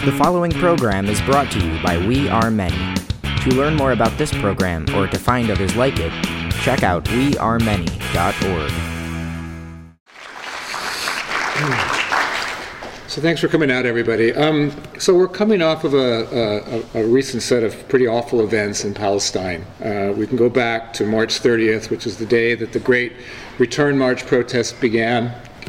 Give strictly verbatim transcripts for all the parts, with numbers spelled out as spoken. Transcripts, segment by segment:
The following program is brought to you by We Are Many. To learn more about this program or to find others like it, check out we are many dot org. So thanks for coming out, everybody. Um, so we're coming off of a, a, a recent set of pretty awful events in Palestine. Uh, we can go back to March thirtieth, which is the day that the Great Return March protests began.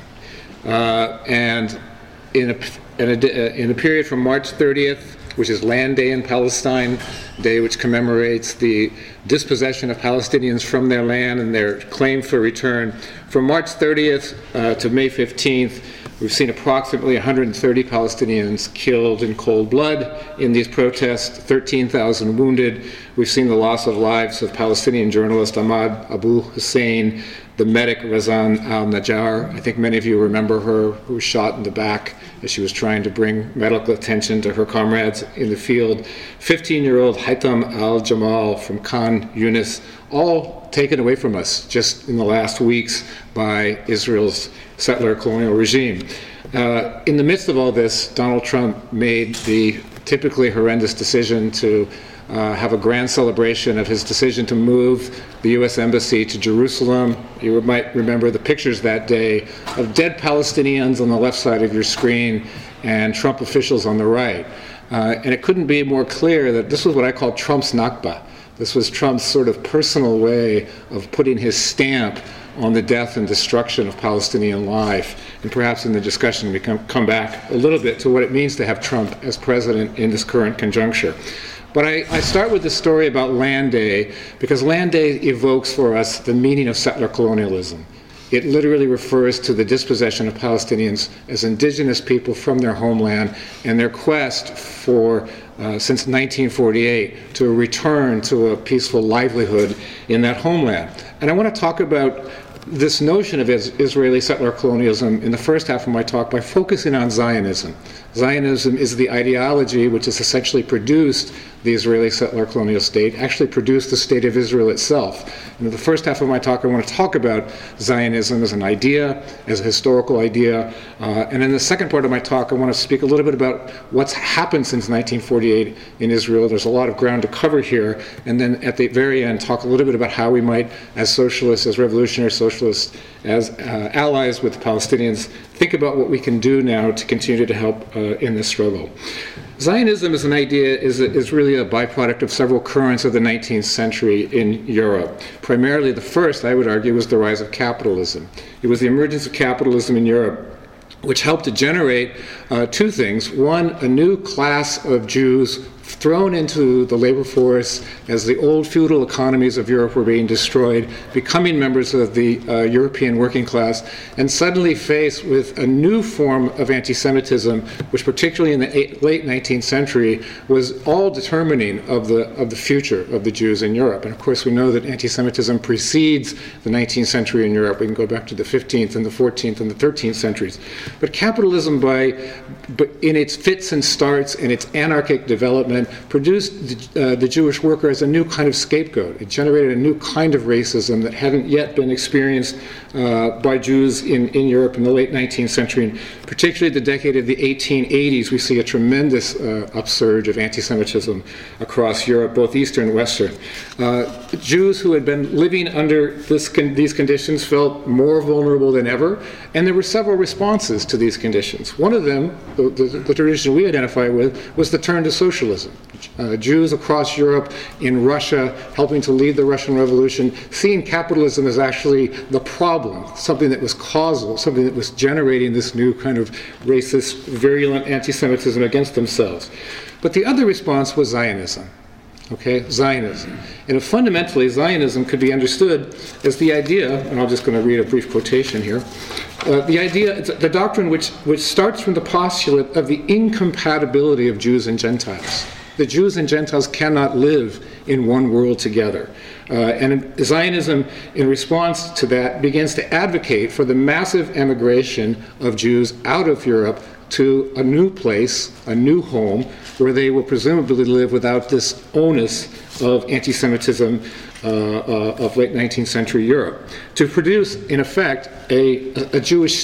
Uh, and in a, in, a, in a period from March thirtieth, which is Land Day in Palestine, day which commemorates the dispossession of Palestinians from their land and their claim for return. From March thirtieth uh, to May fifteenth, we've seen approximately one hundred thirty Palestinians killed in cold blood in these protests, thirteen thousand wounded. We've seen the loss of lives of Palestinian journalist Ahmad Abu Hussein, the medic Razan al-Najjar. I think many of you remember her, who was shot in the back as she was trying to bring medical attention to her comrades in the field. fifteen-year-old Haytham al-Jamal from Khan Yunis, all taken away from us just in the last weeks by Israel's settler colonial regime. Uh, in the midst of all this, Donald Trump made the typically horrendous decision to uh, have a grand celebration of his decision to move the U S Embassy to Jerusalem. You might remember the pictures that day of dead Palestinians on the left side of your screen and Trump officials on the right. Uh, and it couldn't be more clear that this was what I call Trump's Nakba. This was Trump's sort of personal way of putting his stamp on the death and destruction of Palestinian life. And perhaps in the discussion we can come back a little bit to what it means to have Trump as president in this current conjuncture. But I, I start with the story about Land Day because Land Day evokes for us the meaning of settler colonialism. It literally refers to the dispossession of Palestinians as indigenous people from their homeland and their quest for, uh, since nineteen forty-eight, to return to a peaceful livelihood in that homeland. And I want to talk about this notion of Israeli settler colonialism in the first half of my talk by focusing on Zionism. Zionism is the ideology which has essentially produced the Israeli settler colonial state, actually produced the state of Israel itself. And in the first half of my talk, I want to talk about Zionism as an idea, as a historical idea. Uh, and in the second part of my talk, I want to speak a little bit about what's happened since nineteen forty-eight in Israel. There's a lot of ground to cover here. And then at the very end, talk a little bit about how we might, as socialists, as revolutionary socialists, as uh, allies with the Palestinians, think about what we can do now to continue to help uh, in this struggle. Zionism as an idea is, is really a byproduct of several currents of the nineteenth century in Europe. Primarily the first, I would argue, was the rise of capitalism. It was the emergence of capitalism in Europe which helped to generate uh, two things. One, a new class of Jews thrown into the labor force as the old feudal economies of Europe were being destroyed, becoming members of the uh, European working class, and suddenly faced with a new form of anti-Semitism, which particularly in the eight, late nineteenth century was all determining of the, of the future of the Jews in Europe. And of course we know that anti-Semitism precedes the nineteenth century in Europe. We can go back to the fifteenth and the fourteenth and the thirteenth centuries. But capitalism, by, by in its fits and starts and its anarchic development, produced the, uh, the Jewish worker as a new kind of scapegoat. It generated a new kind of racism that hadn't yet been experienced uh, by Jews in, in Europe in the late nineteenth century. And particularly the decade of the eighteen eighties, we see a tremendous uh, upsurge of anti-Semitism across Europe, both Eastern and Western. Uh, Jews who had been living under this con- these conditions felt more vulnerable than ever, and there were several responses to these conditions. One of them, the, the, the tradition we identify with, was the turn to socialism. Uh, Jews across Europe, in Russia, helping to lead the Russian Revolution, seeing capitalism as actually the problem, something that was causal, something that was generating this new kind of racist, virulent anti-Semitism against themselves. But the other response was Zionism. Okay, Zionism. And fundamentally, Zionism could be understood as the idea, and I'm just going to read a brief quotation here, uh, the idea, the doctrine which, which starts from the postulate of the incompatibility of Jews and Gentiles. The Jews and Gentiles cannot live in one world together. Uh, and Zionism, in response to that, begins to advocate for the massive emigration of Jews out of Europe to a new place, a new home, where they will presumably live without this onus of anti-Semitism uh, uh, of late nineteenth century Europe, to produce, in effect, a, a Jewish state.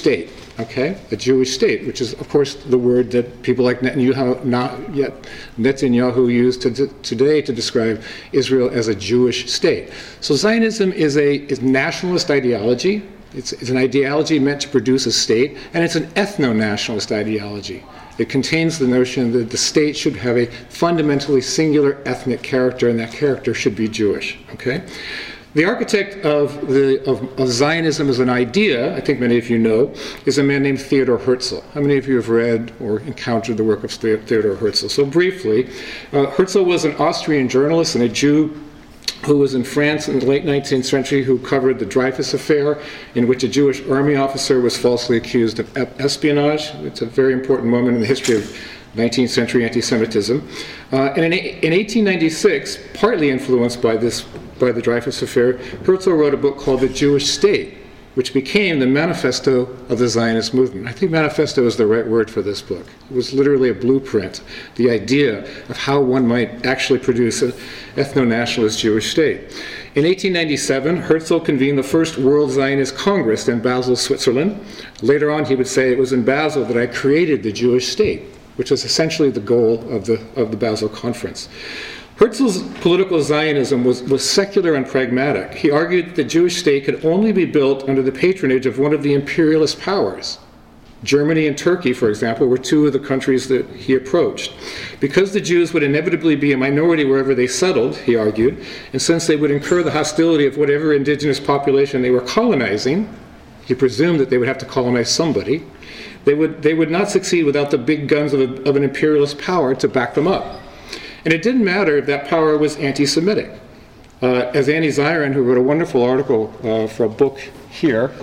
okay, a Jewish state, which is, of course, the word that people like Netanyahu, not yet Netanyahu use to, to, today to describe Israel as a Jewish state. So Zionism is a is nationalist ideology. It's, it's an ideology meant to produce a state, and it's an ethno-nationalist ideology. It contains the notion that the state should have a fundamentally singular ethnic character, and that character should be Jewish, okay? The architect of, the, of, of Zionism as an idea, I think many of you know, is a man named Theodor Herzl. How many of you have read or encountered the work of Theodor Herzl? So briefly, uh, Herzl was an Austrian journalist and a Jew who was in France in the late nineteenth century, who covered the Dreyfus Affair, in which a Jewish army officer was falsely accused of espionage. It's a very important moment in the history of nineteenth century anti-Semitism. Uh, and in, in eighteen ninety-six, partly influenced by this, by the Dreyfus Affair, Herzl wrote a book called The Jewish State, which became the manifesto of the Zionist movement. I think manifesto is the right word for this book. It was literally a blueprint, the idea of how one might actually produce an ethno-nationalist Jewish state. In eighteen ninety-seven, Herzl convened the first World Zionist Congress in Basel, Switzerland. Later on, he would say, it was in Basel that I created the Jewish state, which was essentially the goal of the, of the Basel Conference. Herzl's political Zionism was, was secular and pragmatic. He argued that the Jewish state could only be built under the patronage of one of the imperialist powers. Germany and Turkey, for example, were two of the countries that he approached. Because the Jews would inevitably be a minority wherever they settled, he argued, and since they would incur the hostility of whatever indigenous population they were colonizing, he presumed that they would have to colonize somebody, they would, they would not succeed without the big guns of, a, of an imperialist power to back them up. And it didn't matter if that power was anti-Semitic. Uh, as Annie Zirin, who wrote a wonderful article uh, for a book here,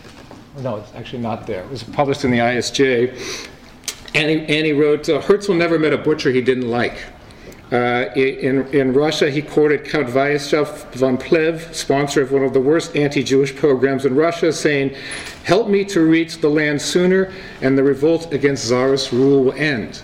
no, it's actually not there, it was published in the I S J, Annie, Annie wrote, uh, Herzl never met a butcher he didn't like. Uh, in, in Russia, he quoted Count Vyacheslav von Plehve, sponsor of one of the worst anti-Jewish programs in Russia, saying, "Help me to reach the land sooner, and the revolt against Tsarist rule will end."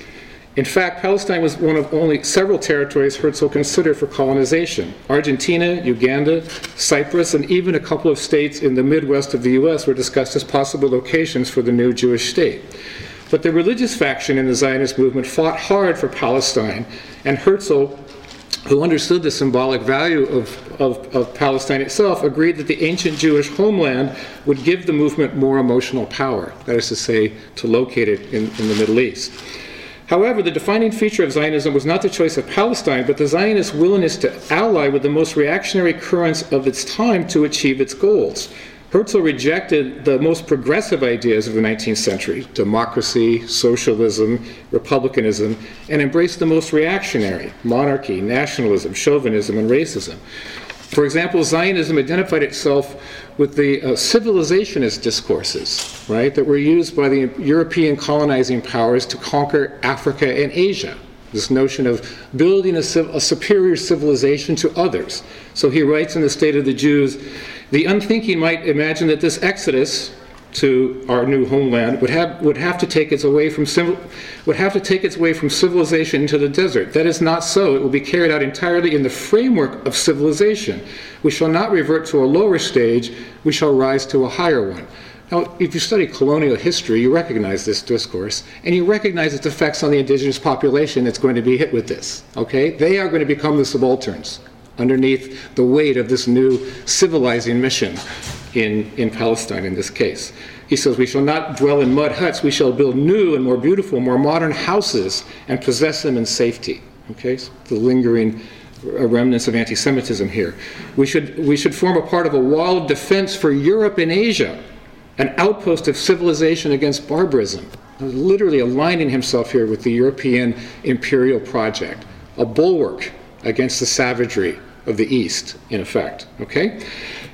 In fact, Palestine was one of only several territories Herzl considered for colonization. Argentina, Uganda, Cyprus, and even a couple of states in the Midwest of the U S were discussed as possible locations for the new Jewish state. But the religious faction in the Zionist movement fought hard for Palestine, and Herzl, who understood the symbolic value of, of, of Palestine itself, agreed that the ancient Jewish homeland would give the movement more emotional power, that is to say, to locate it in, in the Middle East. However, the defining feature of Zionism was not the choice of Palestine, but the Zionist willingness to ally with the most reactionary currents of its time to achieve its goals. Herzl rejected the most progressive ideas of the nineteenth century, democracy, socialism, republicanism, and embraced the most reactionary, monarchy, nationalism, chauvinism, and racism. For example, Zionism identified itself with the uh, civilizationist discourses, right, that were used by the European colonizing powers to conquer Africa and Asia. This notion of building a, civ- a superior civilization to others. So he writes in The State of the Jews, the unthinking might imagine that this exodus to our new homeland would have would have to take its away from civil, would have to take its way from civilization into the desert. That is not so. It will be carried out entirely in the framework of civilization. We shall not revert to a lower stage. We shall rise to a higher one. Now, if you study colonial history, you recognize this discourse, and you recognize its effects on the indigenous population that's going to be hit with this. Okay, they are going to become the subalterns underneath the weight of this new civilizing mission in, in Palestine in this case. He says, we shall not dwell in mud huts, we shall build new and more beautiful, more modern houses and possess them in safety. Okay, so the lingering remnants of anti-Semitism here. We should, we should form a part of a wall of defense for Europe and Asia, an outpost of civilization against barbarism. Literally aligning himself here with the European imperial project, a bulwark against the savagery of the East, in effect. Okay?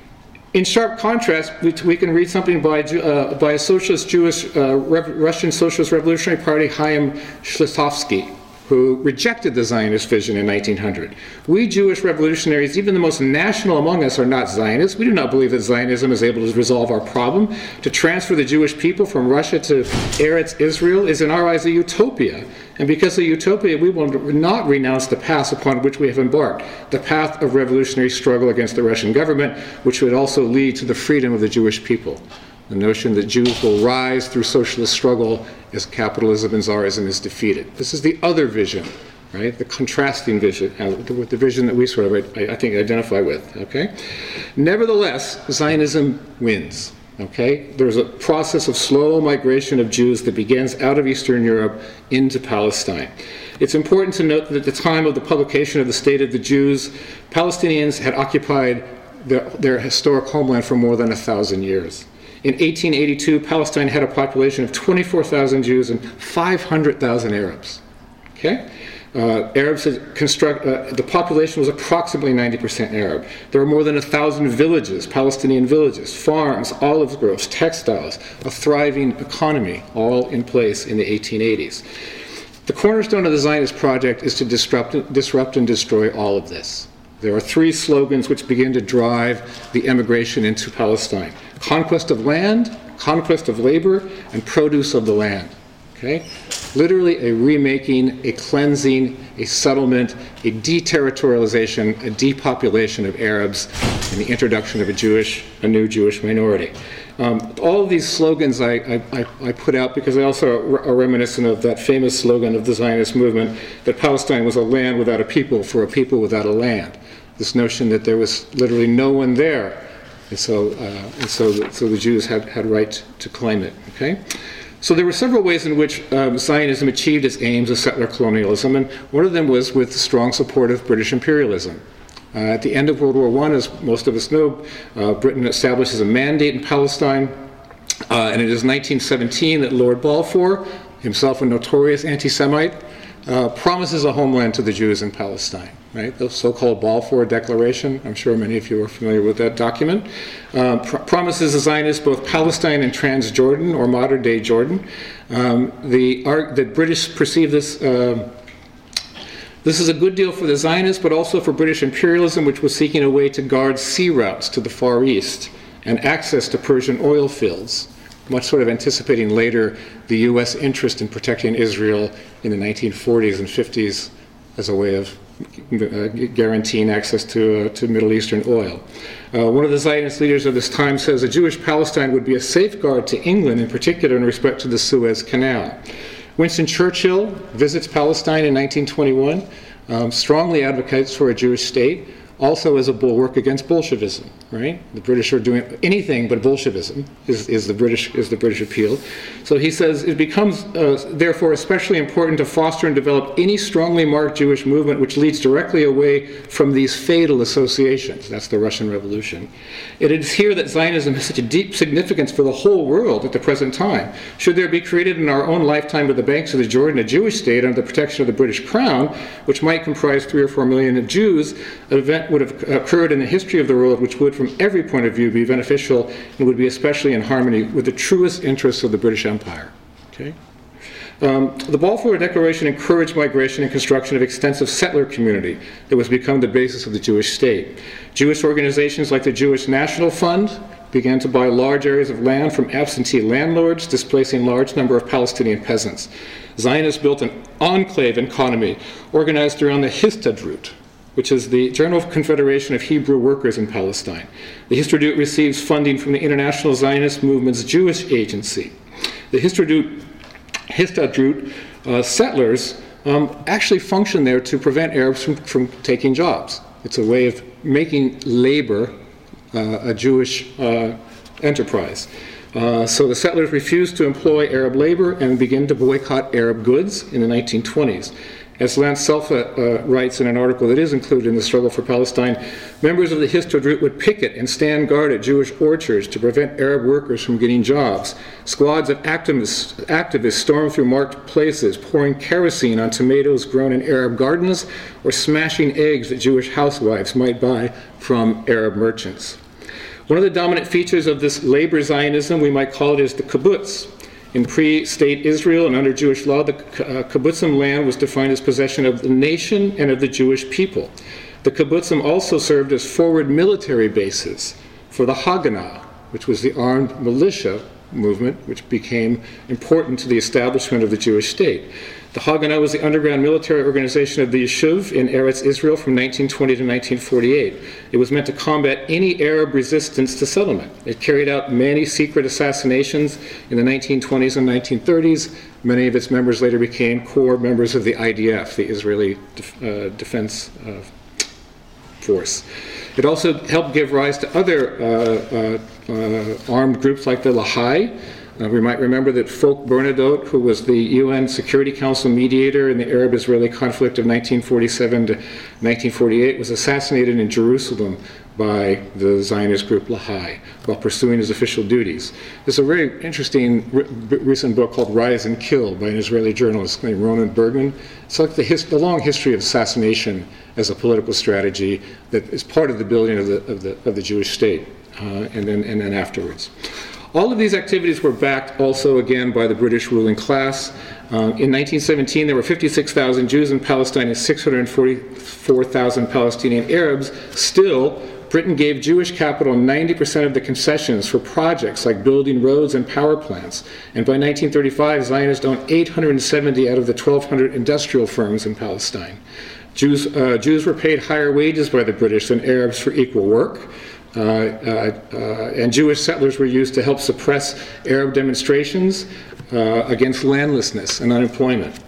In sharp contrast, we, we can read something by, uh, by a socialist Jewish, uh, Rev- Russian Socialist Revolutionary Party, Chaim Shlistovsky, who rejected the Zionist vision in nineteen hundred. We Jewish revolutionaries, even the most national among us, are not Zionists. We do not believe that Zionism is able to resolve our problem. To transfer the Jewish people from Russia to Eretz Israel is in our eyes a utopia. And because of utopia, we will not renounce the path upon which we have embarked, the path of revolutionary struggle against the Russian government, which would also lead to the freedom of the Jewish people. the notion that Jews will rise through socialist struggle as capitalism and Tsarism is defeated. This is the other vision, right? The contrasting vision, uh, with the vision that we sort of, I, I think, identify with, okay? Nevertheless, Zionism wins, okay? There's a process of slow migration of Jews that begins out of Eastern Europe into Palestine. It's important to note that at the time of the publication of the State of the Jews, Palestinians had occupied their, their historic homeland for more than a thousand years. In eighteen eighty-two, Palestine had a population of twenty-four thousand Jews and five hundred thousand Arabs. Okay? Uh, Arabs had construct, uh, the population was approximately ninety percent Arab. There were more than a thousand villages, Palestinian villages, farms, olive groves, textiles, a thriving economy, all in place in the eighteen eighties. The cornerstone of the Zionist project is to disrupt, disrupt and destroy all of this. There are three slogans which begin to drive the emigration into Palestine: conquest of land, conquest of labor, and produce of the land. Okay? Literally a remaking, a cleansing, a settlement, a deterritorialization, a depopulation of Arabs, and the introduction of a Jewish, a new Jewish minority. Um, all of these slogans I, I, I put out because they also are reminiscent of that famous slogan of the Zionist movement that Palestine was a land without a people for a people without a land. This notion that there was literally no one there, and so uh, and so, the, so the Jews had had right to claim it. Okay, so there were several ways in which um, Zionism achieved its aims of settler colonialism, and one of them was with the strong support of British imperialism. Uh, at the end of World War One, as most of us know, uh, Britain establishes a mandate in Palestine, uh, and it is nineteen seventeen that Lord Balfour, himself a notorious anti-Semite, uh, promises a homeland to the Jews in Palestine. Right, the so-called Balfour Declaration. I'm sure many of you are familiar with that document. Uh, pr- promises the Zionists both Palestine and Transjordan, or modern-day Jordan. Um, the, ar- the British perceive this. Uh, This is a good deal for the Zionists, but also for British imperialism, which was seeking a way to guard sea routes to the Far East and access to Persian oil fields, much sort of anticipating later the U S interest in protecting Israel in the nineteen forties and fifties as a way of uh, guaranteeing access to, uh, to Middle Eastern oil. Uh, one of the Zionist leaders of this time says a Jewish Palestine would be a safeguard to England, in particular in respect to the Suez Canal. Winston Churchill visits Palestine in nineteen twenty-one, um, strongly advocates for a Jewish state, also as a bulwark against Bolshevism, right? The British are doing anything but Bolshevism is, is, the, British, is the British appeal. So he says, it becomes, uh, therefore, especially important to foster and develop any strongly marked Jewish movement which leads directly away from these fatal associations. That's the Russian Revolution. It is here that Zionism has such a deep significance for the whole world at the present time. Should there be created in our own lifetime of the banks of the Jordan a Jewish state under the protection of the British Crown, which might comprise three or four million of Jews, an event would have occurred in the history of the world which would, from every point of view, be beneficial and would be especially in harmony with the truest interests of the British Empire. Okay? Um, the Balfour Declaration encouraged migration and construction of extensive settler community that was become the basis of the Jewish state. Jewish organizations like the Jewish National Fund began to buy large areas of land from absentee landlords, displacing large number of Palestinian peasants. Zionists built an enclave economy organized around the Histadrut, which is the General Confederation of Hebrew Workers in Palestine. The Histadrut receives funding from the International Zionist Movement's Jewish Agency. The Histadrut, Histadrut uh, settlers um, actually function there to prevent Arabs from, from taking jobs. It's a way of making labor uh, a Jewish uh, enterprise. Uh, so the settlers refused to employ Arab labor and began to boycott Arab goods in the nineteen twenties. As Lance Selfa uh, writes in an article that is included in the Struggle for Palestine, members of the Histadrut would picket and stand guard at Jewish orchards to prevent Arab workers from getting jobs. Squads of activists, activists stormed through marked places, pouring kerosene on tomatoes grown in Arab gardens or smashing eggs that Jewish housewives might buy from Arab merchants. One of the dominant features of this labor Zionism, we might call it, is the kibbutz. In pre-state Israel and under Jewish law, the uh, kibbutzim land was defined as possession of the nation and of the Jewish people. The kibbutzim also served as forward military bases for the Haganah, which was the armed militia movement, which became important to the establishment of the Jewish state. The Haganah was the underground military organization of the Yishuv in Eretz Israel from nineteen twenty to nineteen forty-eight. It was meant to combat any Arab resistance to settlement. It carried out many secret assassinations in the nineteen twenties and nineteen thirties. Many of its members later became core members of the I D F, the Israeli Def- uh, Defense uh, Force. It also helped give rise to other uh, uh, uh, armed groups like the Lahai. Uh, we might remember that Folk Bernadotte, who was the U N Security Council mediator in the Arab-Israeli conflict of nineteen forty-seven to nineteen forty-eight, was assassinated in Jerusalem by the Zionist group Lahai while pursuing his official duties. There's a very interesting re- recent book called Rise and Kill by an Israeli journalist named Ronan Bergman. It's like the, his- the long history of assassination as a political strategy that is part of the building of the, of the, of the Jewish state, uh, and, then, and then afterwards. All of these activities were backed also again by the British ruling class. Uh, in nineteen seventeen, there were fifty-six thousand Jews in Palestine and six hundred forty-four thousand Palestinian Arabs. Still, Britain gave Jewish capital ninety percent of the concessions for projects like building roads and power plants. And by nineteen thirty-five, Zionists owned eight hundred seventy out of the twelve hundred industrial firms in Palestine. Jews, uh, Jews were paid higher wages by the British than Arabs for equal work. Uh, uh, uh, and Jewish settlers were used to help suppress Arab demonstrations uh, against landlessness and unemployment.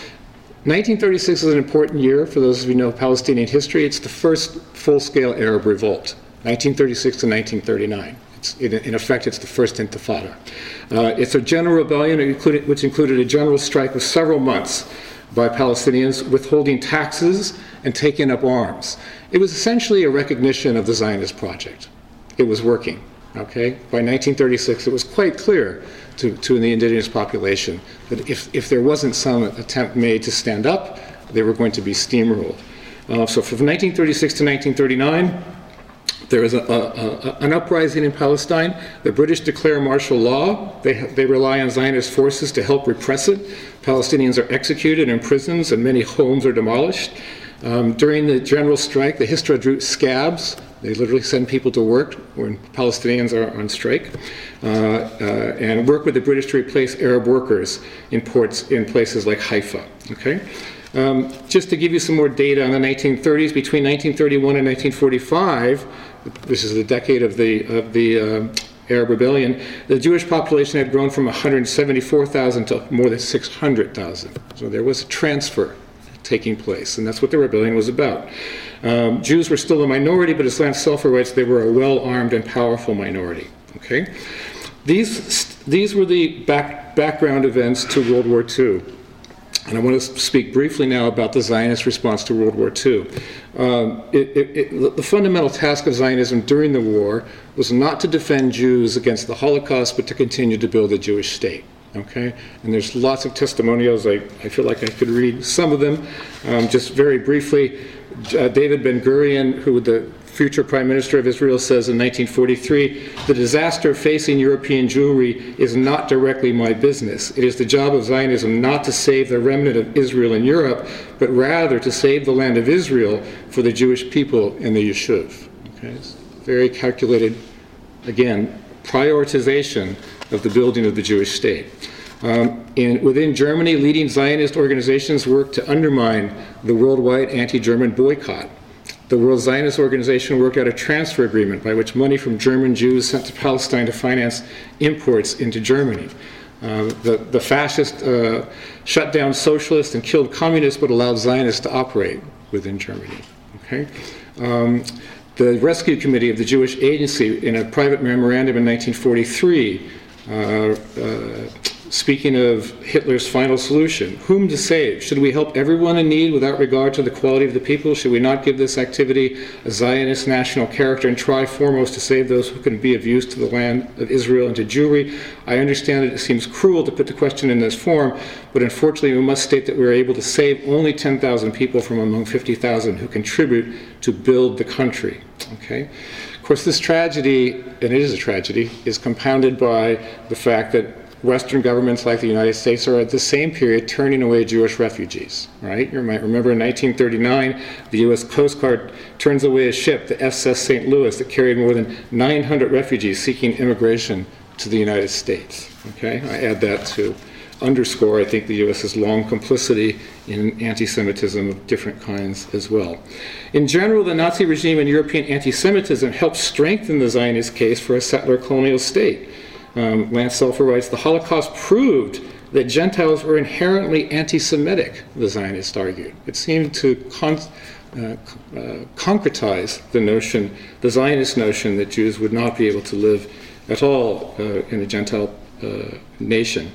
nineteen thirty-six is an important year for those of you who know Palestinian history. It's the first full-scale Arab revolt, nineteen thirty-six to nineteen thirty-nine. It's, in, in effect, it's the first Intifada. Uh, it's a general rebellion included, which included a general strike of several months by Palestinians, withholding taxes and taking up arms. It was essentially a recognition of the Zionist project. It was working, okay? By nineteen thirty-six, it was quite clear to, to the indigenous population that if, if there wasn't some attempt made to stand up, they were going to be steamrolled. Uh, so from nineteen thirty-six to nineteen thirty-nine, there is a, a, a, an uprising in Palestine. The British declare martial law. They, they rely on Zionist forces to help repress it. Palestinians are executed in prisons and many homes are demolished. Um, during the general strike, the Histadrut scabs. They literally send people to work when Palestinians are on strike, uh, uh, and work with the British to replace Arab workers in ports in places like Haifa. Okay, um, just to give you some more data on the nineteen thirties, between nineteen thirty-one and nineteen forty-five, this is the decade of the of the uh, Arab Rebellion, the Jewish population had grown from one hundred seventy-four thousand to more than six hundred thousand. So there was a transfer taking place, and that's what the rebellion was about. Um, Jews were still a minority, but as Lance Selfer writes, they were a well-armed and powerful minority. Okay, these these were the back, background events to World War Two, and I want to speak briefly now about the Zionist response to World War Two. Um, it, it, it, the fundamental task of Zionism during the war was not to defend Jews against the Holocaust, but to continue to build a Jewish state. Okay, and there's lots of testimonials. I, I feel like I could read some of them. Um, just very briefly, uh, David Ben-Gurion, who the future Prime Minister of Israel, says in nineteen forty-three, "The disaster facing European Jewry is not directly my business. It is the job of Zionism not to save the remnant of Israel in Europe, but rather to save the land of Israel for the Jewish people in the Yishuv." Okay, it's very calculated, again, prioritization of the building of the Jewish state. Um, in, within Germany, leading Zionist organizations worked to undermine the worldwide anti-German boycott. The World Zionist Organization worked out a transfer agreement by which money from German Jews sent to Palestine to finance imports into Germany. Uh, the, the fascists uh, shut down socialists and killed communists, but allowed Zionists to operate within Germany. Okay? Um, the Rescue Committee of the Jewish Agency, in a private memorandum in nineteen forty-three, Uh, uh, speaking of Hitler's final solution, whom to save? Should we help everyone in need without regard to the quality of the people? Should we not give this activity a Zionist national character and try foremost to save those who can be of use to the land of Israel and to Jewry? I understand that it seems cruel to put the question in this form, but unfortunately we must state that we are able to save only ten thousand people from among fifty thousand who contribute to build the country. Okay? Of course, this tragedy, and it is a tragedy, is compounded by the fact that Western governments like the United States are at the same period turning away Jewish refugees, right? You might remember in nineteen thirty-nine, the U S Coast Guard turns away a ship, the S S Saint Louis, that carried more than nine hundred refugees seeking immigration to the United States. Okay, I add that to underscore, I think, the U S's long complicity in anti-Semitism of different kinds as well. In general, the Nazi regime and European anti-Semitism helped strengthen the Zionist case for a settler colonial state. Um, Lance Selfer writes, the Holocaust proved that Gentiles were inherently anti-Semitic, the Zionists argued. It seemed to con- uh, uh, concretize the notion, the Zionist notion, that Jews would not be able to live at all uh, in a Gentile uh, nation.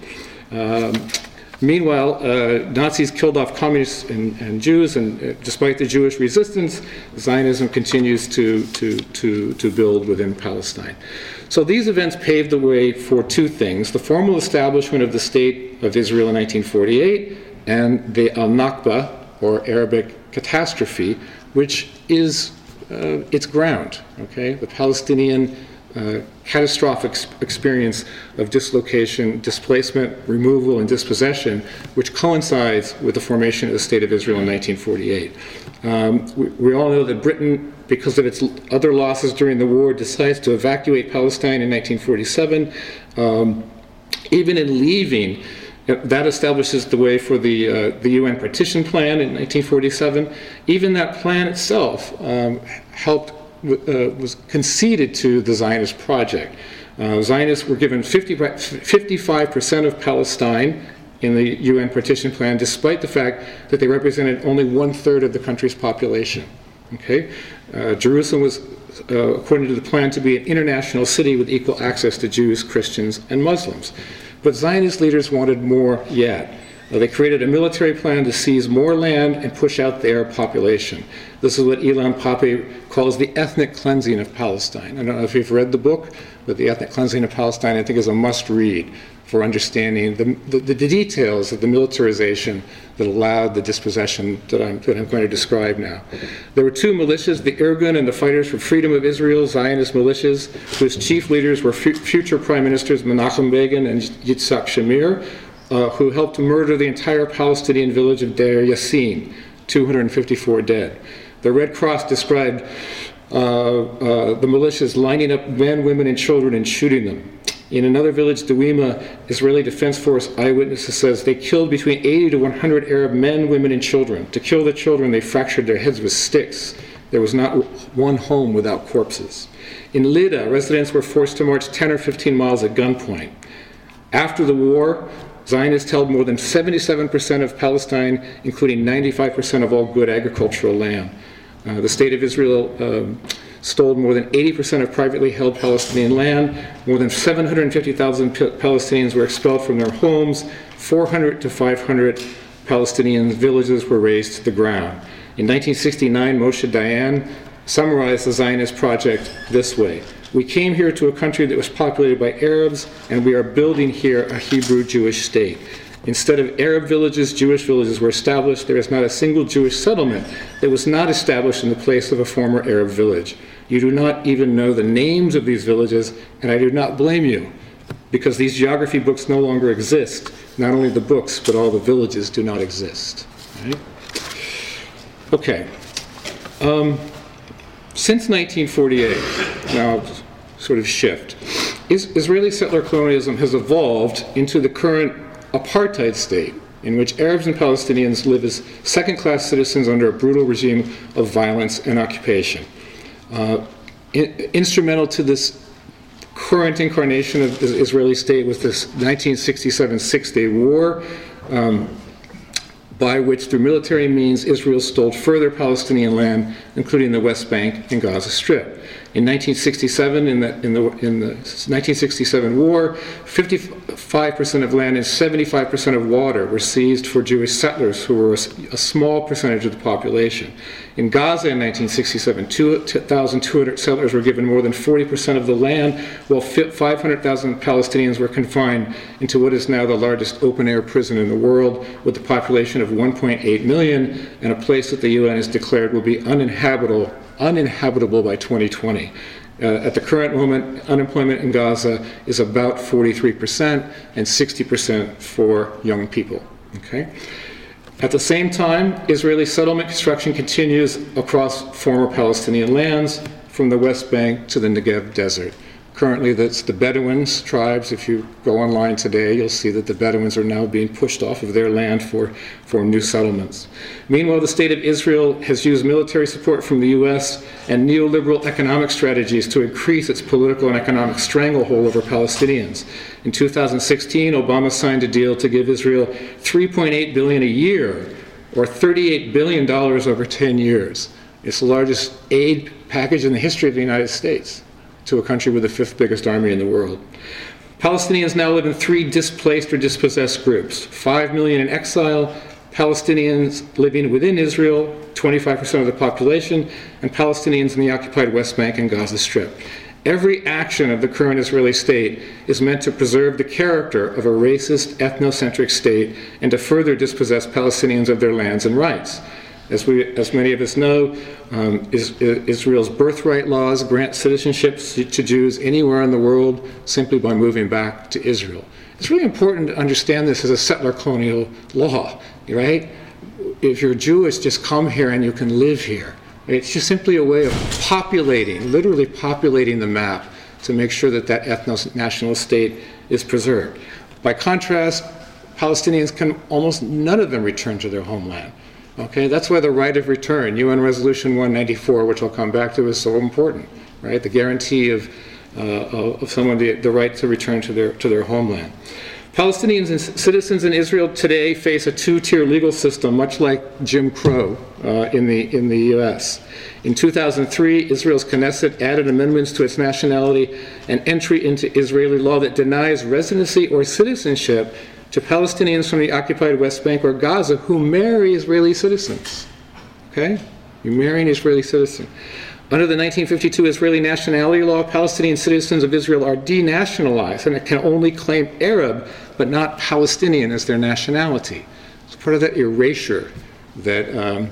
Um, meanwhile, uh, Nazis killed off communists and, and Jews, and uh, despite the Jewish resistance, Zionism continues to, to, to, to build within Palestine. So these events paved the way for two things: the formal establishment of the State of Israel in nineteen forty-eight, and the Al-Nakba, or Arabic catastrophe, which is uh, its ground, okay? The Palestinian Uh, catastrophic experience of dislocation, displacement, removal, and dispossession, which coincides with the formation of the State of Israel in nineteen forty-eight. Um, we, we all know that Britain, because of its other losses during the war, decides to evacuate Palestine in nineteen forty-seven. Um, even in leaving, that establishes the way for the, uh, the U N partition plan in nineteen forty-seven. Even that plan itself um, helped Uh, was conceded to the Zionist project. Uh, Zionists were given fifty, fifty-five percent of Palestine in the U N partition plan, despite the fact that they represented only one-third of the country's population. Okay? Uh, Jerusalem was, uh, according to the plan, to be an international city with equal access to Jews, Christians, and Muslims. But Zionist leaders wanted more yet. Uh, they created a military plan to seize more land and push out the Arab population. This is what Ilan Pappé calls the ethnic cleansing of Palestine. I don't know if you've read the book, but the ethnic cleansing of Palestine, I think, is a must-read for understanding the, the, the details of the militarization that allowed the dispossession that I'm, that I'm going to describe now. There were two militias, the Irgun and the Fighters for Freedom of Israel, Zionist militias, whose chief leaders were f- future Prime Ministers Menachem Begin and Yitzhak Shamir, Uh, who helped to murder the entire Palestinian village of Deir Yassin, two hundred fifty-four dead. The Red Cross described uh, uh, the militias lining up men, women, and children and shooting them. In another village, Duima, Israeli Defense Force eyewitnesses says they killed between eighty to one hundred Arab men, women, and children. To kill the children, they fractured their heads with sticks. There was not one home without corpses. In Lida, residents were forced to march ten or fifteen miles at gunpoint. After the war, Zionists held more than seventy-seven percent of Palestine, including ninety-five percent of all good agricultural land. Uh, the State of Israel um, stole more than eighty percent of privately held Palestinian land. More than seven hundred fifty thousand P- Palestinians were expelled from their homes. four hundred to five hundred Palestinian villages were razed to the ground. In nineteen sixty-nine, Moshe Dayan summarized the Zionist project this way: we came here to a country that was populated by Arabs, and we are building here a Hebrew Jewish state. Instead of Arab villages, Jewish villages were established. There is not a single Jewish settlement that was not established in the place of a former Arab village. You do not even know the names of these villages, and I do not blame you, because these geography books no longer exist. Not only the books, but all the villages do not exist. Right? Okay. Um, Since nineteen forty-eight, now sort of shift, is, Israeli settler colonialism has evolved into the current apartheid state, in which Arabs and Palestinians live as second-class citizens under a brutal regime of violence and occupation. Uh, in, instrumental to this current incarnation of the Israeli state was this nineteen sixty-seven Six-Day War, um, by which, through military means, Israel stole further Palestinian land, including the West Bank and Gaza Strip. In nineteen sixty-seven, in the, in the, in the nineteen sixty-seven war, fifty-five percent of land and seventy-five percent of water were seized for Jewish settlers, who were a, a small percentage of the population. In Gaza in nineteen sixty-seven, two thousand two hundred settlers were given more than forty percent of the land, while five hundred thousand Palestinians were confined into what is now the largest open-air prison in the world, with a population of one point eight million, and a place that the U N has declared will be uninhabitable, uninhabitable by twenty twenty. Uh, at the current moment, unemployment in Gaza is about forty-three percent, and sixty percent for young people. Okay? At the same time, Israeli settlement construction continues across former Palestinian lands, from the West Bank to the Negev Desert. Currently, that's the Bedouins tribes. If you go online today, you'll see that the Bedouins are now being pushed off of their land for, for new settlements. Meanwhile, the state of Israel has used military support from the U S and neoliberal economic strategies to increase its political and economic stranglehold over Palestinians. In two thousand sixteen, Obama signed a deal to give Israel three point eight billion dollars a year, or thirty-eight billion dollars over ten years. It's the largest aid package in the history of the United States to a country with the fifth biggest army in the world. Palestinians now live in three displaced or dispossessed groups. Five million in exile, Palestinians living within Israel, twenty-five percent of the population, and Palestinians in the occupied West Bank and Gaza Strip. Every action of the current Israeli state is meant to preserve the character of a racist, ethnocentric state and to further dispossess Palestinians of their lands and rights. As, we, as many of us know, um, is, Israel's birthright laws grant citizenship to Jews anywhere in the world simply by moving back to Israel. It's really important to understand this as a settler colonial law, right? If you're Jewish, just come here and you can live here. It's just simply a way of populating, literally populating the map to make sure that that ethno-national state is preserved. By contrast, Palestinians can, almost none of them return to their homeland. Okay, that's why the right of return, U N Resolution one ninety-four, which I'll come back to, is so important, right? The guarantee of, uh, of someone the, the right to return to their, to their homeland. Palestinians and citizens in Israel today face a two-tier legal system, much like Jim Crow uh, in the in the U S. In two thousand three, Israel's Knesset added amendments to its nationality and entry into Israeli law that denies residency or citizenship to Palestinians from the occupied West Bank or Gaza who marry Israeli citizens. Okay? You marry an Israeli citizen. Under the nineteen fifty-two Israeli nationality law, Palestinian citizens of Israel are denationalized and can only claim Arab but not Palestinian as their nationality. It's part of that erasure that um,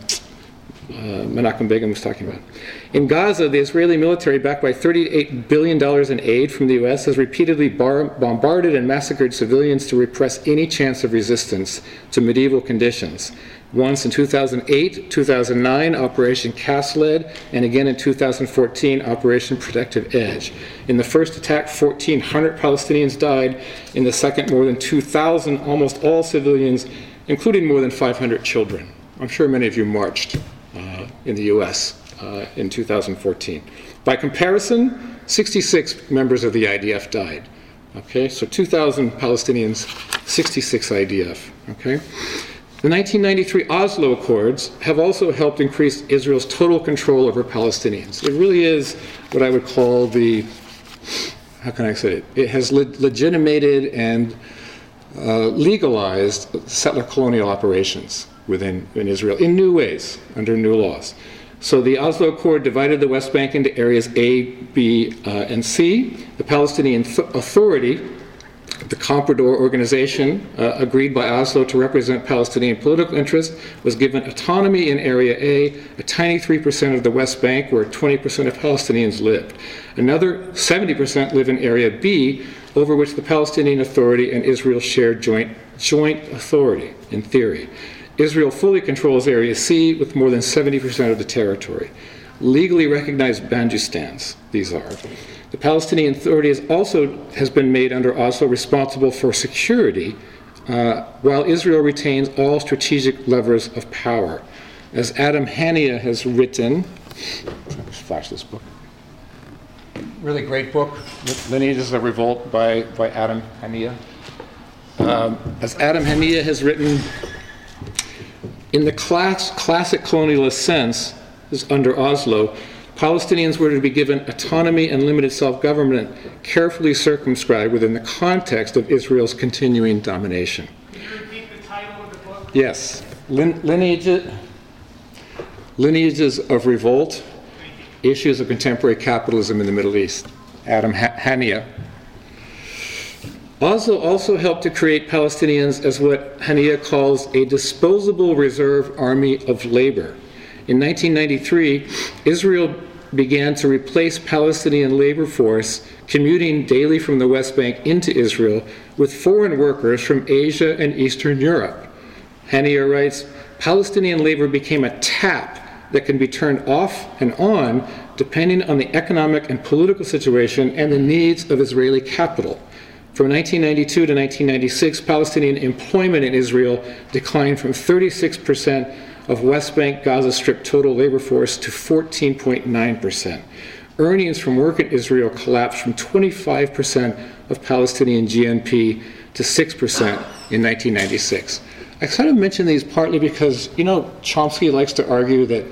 uh, Menachem Begin was talking about. In Gaza, the Israeli military, backed by thirty-eight billion dollars in aid from the U S, has repeatedly bar- bombarded and massacred civilians to repress any chance of resistance to medieval conditions. Once in two thousand eight, two thousand nine, Operation Cast Lead, and again in two thousand fourteen, Operation Protective Edge. In the first attack, fourteen hundred Palestinians died. In the second, more than two thousand, almost all civilians, including more than five hundred children. I'm sure many of you marched uh, in the U S uh, in two thousand fourteen. By comparison, sixty-six members of the I D F died. Okay, so two thousand Palestinians, sixty-six I D F. Okay. The nineteen ninety-three Oslo Accords have also helped increase Israel's total control over Palestinians. It really is what I would call the, how can I say it? It has le- legitimated and uh, legalized settler colonial operations within in Israel in new ways, under new laws. So the Oslo Accord divided the West Bank into areas A, B, uh, and C. The Palestinian th- Authority, the Comprador Organization, uh, agreed by Oslo to represent Palestinian political interests, was given autonomy in Area A, a tiny three percent of the West Bank where twenty percent of Palestinians lived. Another seventy percent live in Area B, over which the Palestinian Authority and Israel share joint, joint authority, in theory. Israel fully controls Area C with more than seventy percent of the territory. Legally recognized Banjistans, these are. The Palestinian Authority is also has been made under Oslo responsible for security, uh, while Israel retains all strategic levers of power. As Adam Hania has written, let's flash this book, really great book, Lineages of Revolt by, by Adam Hania. Um, as Adam Hania has written, in the class, classic colonialist sense, is under Oslo, Palestinians were to be given autonomy and limited self-government, carefully circumscribed within the context of Israel's continuing domination. Can you repeat the title of the book? Yes. Lin- lineages, Lineages of Revolt, Issues of Contemporary Capitalism in the Middle East. Adam ha- Hania. Oslo also helped to create Palestinians as what Hania calls a disposable reserve army of labor. In nineteen ninety-three, Israel began to replace Palestinian labor force commuting daily from the West Bank into Israel with foreign workers from Asia and Eastern Europe. Hania writes, Palestinian labor became a tap that can be turned off and on depending on the economic and political situation and the needs of Israeli capital. From nineteen ninety-two to nineteen ninety-six, Palestinian employment in Israel declined from thirty-six percent of West Bank Gaza Strip total labor force to fourteen point nine percent. Earnings from work in Israel collapsed from twenty-five percent of Palestinian G N P to six percent in nineteen ninety-six. I kind of mention these partly because, you know, Chomsky likes to argue that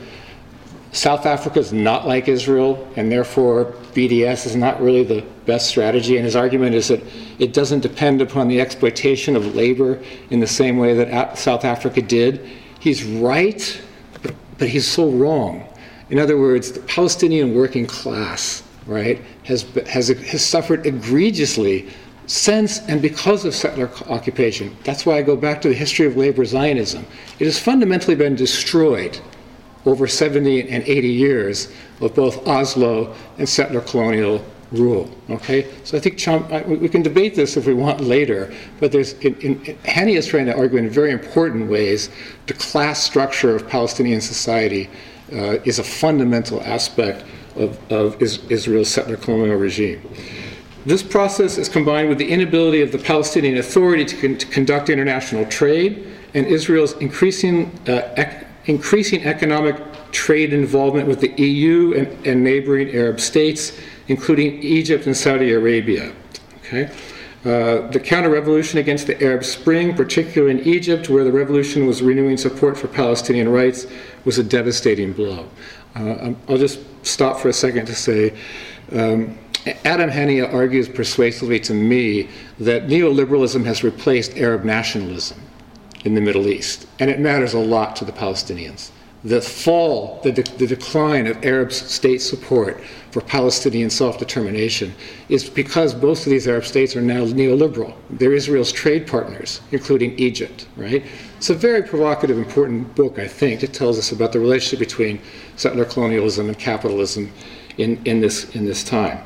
South Africa is not like Israel, and therefore B D S is not really the best strategy. And his argument is that it doesn't depend upon the exploitation of labor in the same way that South Africa did. He's right, but he's so wrong. In other words, the Palestinian working class, right, has, has, has suffered egregiously since and because of settler occupation. That's why I go back to the history of labor Zionism. It has fundamentally been destroyed over seventy and eighty years of both Oslo and settler colonial rule. Okay, so I think Chom, I, we can debate this if we want later, but there's in, in, Hani is trying to argue in very important ways the class structure of Palestinian society uh, is a fundamental aspect of, of is, Israel's settler colonial regime. This process is combined with the inability of the Palestinian Authority to, con- to conduct international trade and Israel's increasing uh, ec- increasing economic trade involvement with the E U and, and neighboring Arab states, including Egypt and Saudi Arabia. Okay? Uh, the counter-revolution against the Arab Spring, particularly in Egypt, where the revolution was renewing support for Palestinian rights, was a devastating blow. Uh, I'll just stop for a second to say, um, Adam Hani argues persuasively to me that neoliberalism has replaced Arab nationalism in the Middle East, and it matters a lot to the Palestinians. The fall, the, de- the decline of Arab state support for Palestinian self-determination is because both of these Arab states are now neoliberal. They're Israel's trade partners, including Egypt, right? It's a very provocative, important book, I think. It tells us about the relationship between settler colonialism and capitalism in, in, this, in this time.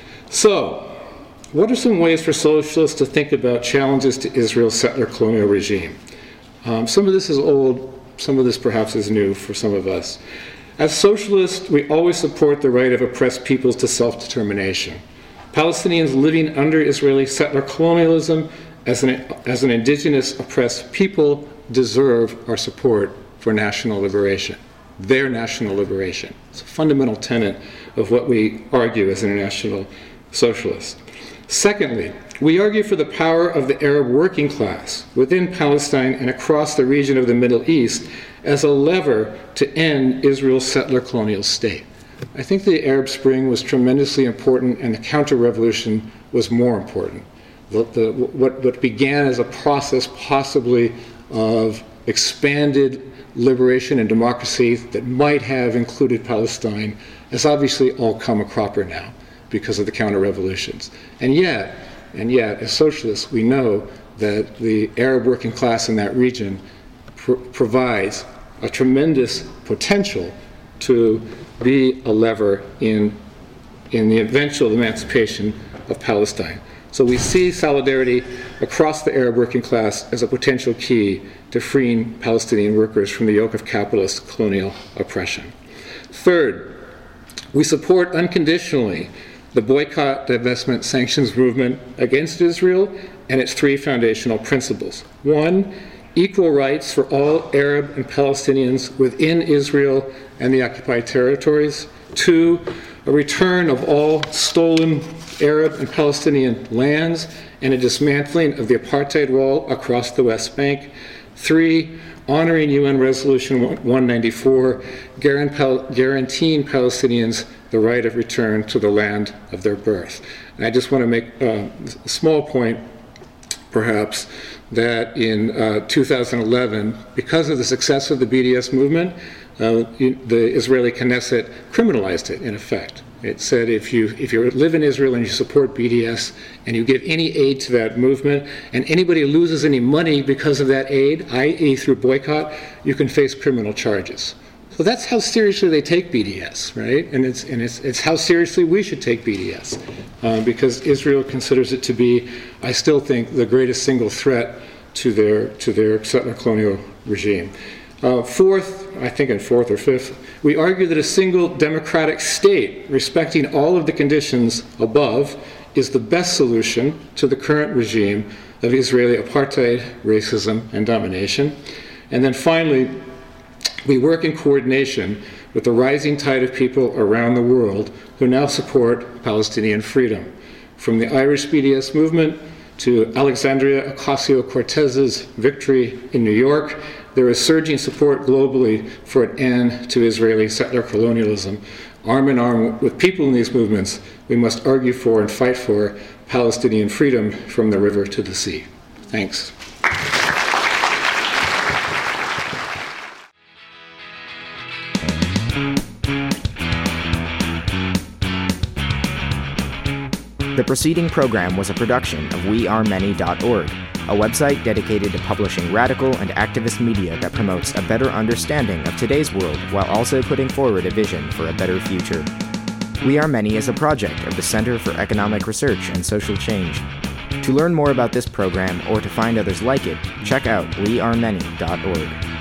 So, what are some ways for socialists to think about challenges to Israel's settler colonial regime? Um, some of this is old, some of this perhaps is new for some of us. As socialists, we always support the right of oppressed peoples to self-determination. Palestinians living under Israeli settler colonialism as an, as an indigenous oppressed people deserve our support for national liberation, their national liberation. It's a fundamental tenet of what we argue as international socialists. Secondly, we argue for the power of the Arab working class within Palestine and across the region of the Middle East as a lever to end Israel's settler colonial state. I think the Arab Spring was tremendously important, and the counter-revolution was more important. The, the, what, what began as a process possibly of expanded liberation and democracy that might have included Palestine has obviously all come a cropper now because of the counter-revolutions. And yet, and yet, as socialists, we know that the Arab working class in that region pr- provides a tremendous potential to be a lever in, in the eventual emancipation of Palestine. So we see solidarity across the Arab working class as a potential key to freeing Palestinian workers from the yoke of capitalist colonial oppression. Third, we support unconditionally the boycott, divestment, sanctions movement against Israel and its three foundational principles. One, equal rights for all Arab and Palestinians within Israel and the occupied territories. Two, a return of all stolen Arab and Palestinian lands and a dismantling of the apartheid wall across the West Bank. Three, honoring U N Resolution one ninety-four, guaranteeing Palestinians the right of return to the land of their birth. And I just want to make uh, a small point, perhaps, that in uh, two thousand eleven, because of the success of the B D S movement, uh, the Israeli Knesset criminalized it, in effect. It said if you if you live in Israel and you support B D S and you give any aid to that movement, and anybody loses any money because of that aid, that is through boycott, you can face criminal charges. So that's how seriously they take B D S, right? And it's and it's it's how seriously we should take B D S, uh, because Israel considers it to be, I still think, the greatest single threat to their to their settler colonial regime. Uh, fourth, I think in fourth or fifth, we argue that a single democratic state respecting all of the conditions above is the best solution to the current regime of Israeli apartheid, racism, and domination. And then finally, we work in coordination with the rising tide of people around the world who now support Palestinian freedom. From the Irish B D S movement to Alexandria Ocasio-Cortez's victory in New York, there is surging support globally for an end to Israeli settler colonialism. Arm in arm with people in these movements, we must argue for and fight for Palestinian freedom from the river to the sea. Thanks. The preceding program was a production of we are many dot org, a website dedicated to publishing radical and activist media that promotes a better understanding of today's world while also putting forward a vision for a better future. We Are Many is a project of the Center for Economic Research and Social Change. To learn more about this program or to find others like it, check out we are many dot org.